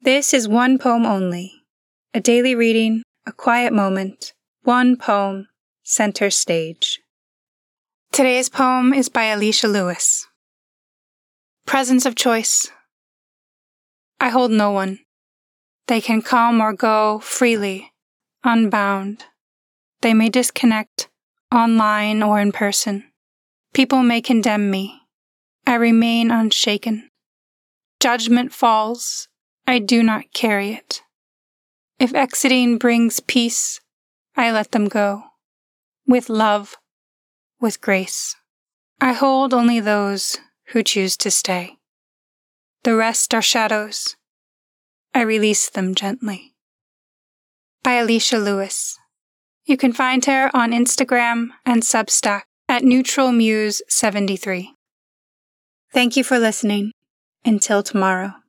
This is one poem only, a daily reading, a quiet moment, one poem, center stage. Today's poem is by Alicia Lewis. Presence of choice. I hold no one. They can come or go freely, unbound. They may disconnect, online or in person. People may condemn me. I remain unshaken. Judgment falls. I do not carry it. If exiting brings peace, I let them go. With love, with grace. I hold only those who choose to stay. The rest are shadows. I release them gently. By Alicia Lewis. You can find her on Instagram and Substack at NeutralMuse73. Thank you for listening. Until tomorrow.